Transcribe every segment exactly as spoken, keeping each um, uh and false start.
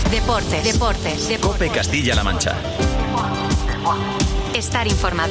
Deportes, deportes, deportes. COPE Castilla-La Mancha. Estar informado.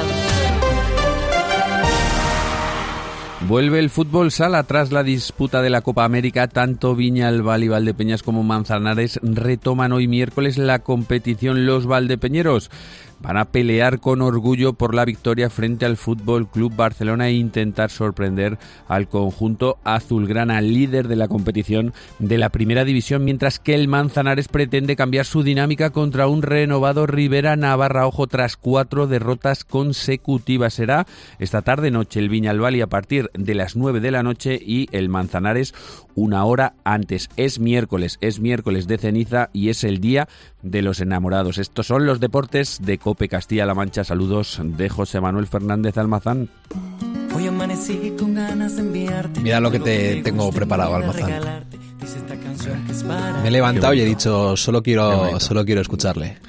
Vuelve el fútbol sala tras la disputa de la Copa América. Tanto Viñalbal y Valdepeñas como Manzanares retoman hoy miércoles la competición. Los valdepeñeros van a pelear con orgullo por la victoria frente al Fútbol Club Barcelona e intentar sorprender al conjunto azulgrana, líder de la competición de la primera división, mientras que el Manzanares pretende cambiar su dinámica contra un renovado Rivera Navarra. Ojo, tras cuatro derrotas consecutivas. Será esta tarde noche el Viñalbal y a partir de las nueve de la noche, y el Manzanares una hora antes. Es miércoles, es miércoles de ceniza y es el día de los enamorados. Estos son los deportes de COPE Castilla-La Mancha. Saludos de José Manuel Fernández Almazán. Mira lo que te tengo preparado, Almazán. Me he levantado y he dicho, solo quiero, solo quiero escucharle.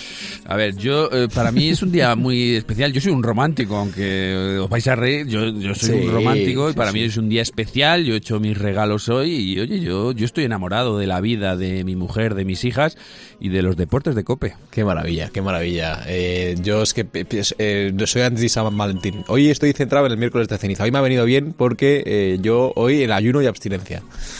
A ver, yo eh, para mí es un día muy especial. Yo soy un romántico, aunque os vais a reír. Yo, yo soy sí, un romántico y sí, para sí. mí es un día especial. Yo he hecho mis regalos hoy y, oye, yo, yo estoy enamorado de la vida, de mi mujer, de mis hijas y de los deportes de COPE. Qué maravilla, qué maravilla. Eh, yo es que eh, soy anti San Valentín. Hoy estoy centrado en el miércoles de ceniza. Hoy me ha venido bien porque eh, yo hoy en ayuno y abstinencia.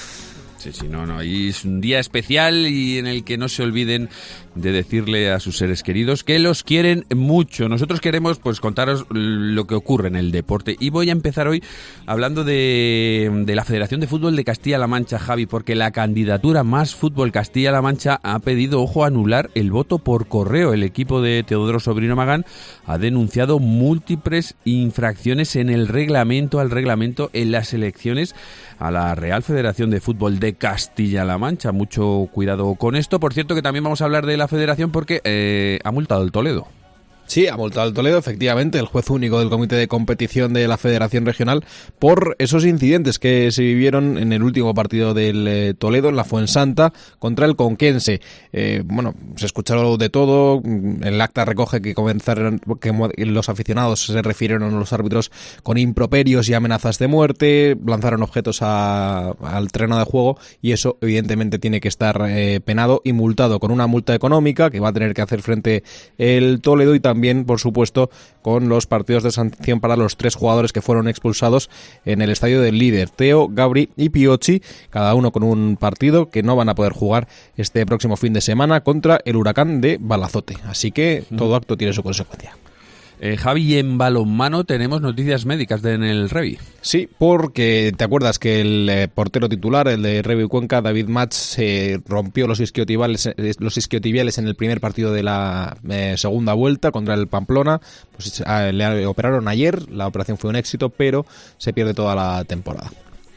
Sí, sí, no, no. Y es un día especial y en el que no se olviden de decirle a sus seres queridos que los quieren mucho. Nosotros queremos pues contaros lo que ocurre en el deporte y voy a empezar hoy hablando de, de la Federación de Fútbol de Castilla-La Mancha, Javi, porque la candidatura Más Fútbol Castilla-La Mancha ha pedido, ojo, anular el voto por correo. El equipo de Teodoro Sobrino Magán ha denunciado múltiples infracciones en el reglamento, al reglamento en las elecciones a la Real Federación de Fútbol de Castilla-La Mancha. Mucho cuidado con esto. Por cierto, que también vamos a hablar de la Federación porque eh, ha multado el Toledo. Sí, ha multado el Toledo, efectivamente, el juez único del Comité de Competición de la Federación Regional por esos incidentes que se vivieron en el último partido del eh, Toledo, en la Fuensanta, contra el Conquense. Eh, bueno, se escucharon de todo, el acta recoge que comenzaron, que los aficionados se refirieron a los árbitros con improperios y amenazas de muerte, lanzaron objetos a, al terreno de juego y eso evidentemente tiene que estar eh, penado y multado con una multa económica que va a tener que hacer frente el Toledo y también También, por supuesto, con los partidos de sanción para los tres jugadores que fueron expulsados en el estadio del líder, Teo, Gabri y Piocchi, cada uno con un partido que no van a poder jugar este próximo fin de semana contra el Huracán de Balazote. Así que todo acto tiene su consecuencia. Eh, Javi, en balonmano tenemos noticias médicas de, en el Revi. Sí, porque te acuerdas que el eh, portero titular, el de Revi Cuenca, David Mats, se eh, rompió los isquiotibiales, eh, los isquiotibiales en el primer partido de la eh, segunda vuelta contra el Pamplona. Pues eh, le operaron ayer, la operación fue un éxito, pero se pierde toda la temporada.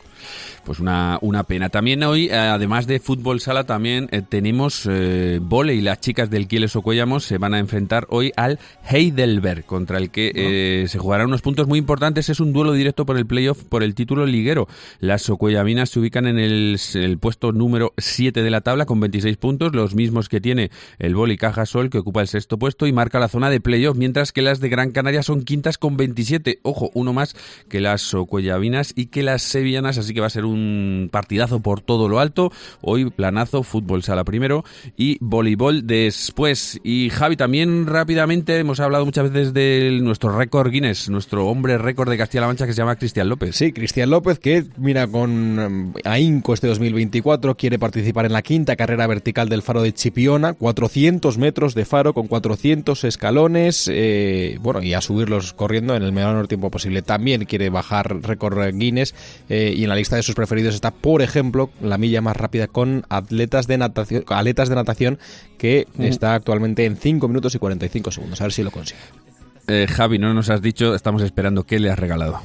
Pues una, una pena. También hoy, además de fútbol sala, también eh, tenemos eh, vóley. Las chicas del Quieles Ocuellamos se van a enfrentar hoy al Heidelberg, contra el que eh, se jugarán unos puntos muy importantes. Es un duelo directo por el playoff, por el título liguero. Las ocuellaminas se ubican en el, el puesto número siete de la tabla con veintiséis puntos, los mismos que tiene el vóley Cajasol, que ocupa el sexto puesto y marca la zona de playoff, mientras que las de Gran Canaria son quintas con veintisiete. Ojo, uno más que las ocuellaminas y que las sevillanas, así que va a ser un un partidazo por todo lo alto. Hoy planazo, fútbol sala primero y voleibol después. Y Javi, también rápidamente hemos hablado muchas veces de nuestro récord Guinness, nuestro hombre récord de Castilla-La Mancha, que se llama Cristian López. Sí, Cristian López, que mira con ahínco este dos mil veinticuatro, quiere participar en la quinta carrera vertical del faro de Chipiona, cuatrocientos metros de faro con cuatrocientos escalones, eh, bueno, y a subirlos corriendo en el menor tiempo posible. También quiere bajar récord Guinness eh, y en la lista de sus preferidos está, por ejemplo, la milla más rápida con atletas de natación, aletas de natación, que mm. está actualmente en cinco minutos y cuarenta y cinco segundos. A ver si lo consigue. Eh, Javi, no nos has dicho, estamos esperando, ¿qué le has regalado?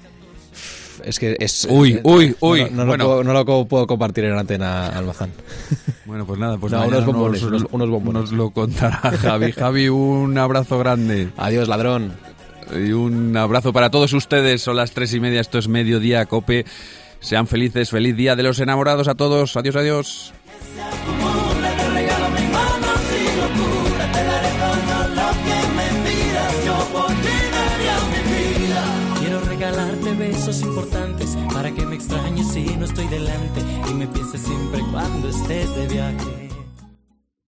Es que es... Uy, uy, uy. No, no, no, bueno. lo, puedo, no lo puedo compartir en antena, Almazán. Bueno, pues nada, pues no, unos bombones, nos, unos, unos bombones. Nos lo contará Javi. Javi, un abrazo grande. Adiós, ladrón. Y un abrazo para todos ustedes. Son las tres y media, esto es Mediodía COPE. Sean felices, feliz día de los enamorados a todos. Adiós, adiós. Quiero regalarte besos importantes para que me extrañes si no estoy delante y me pienses siempre cuando estés de viaje.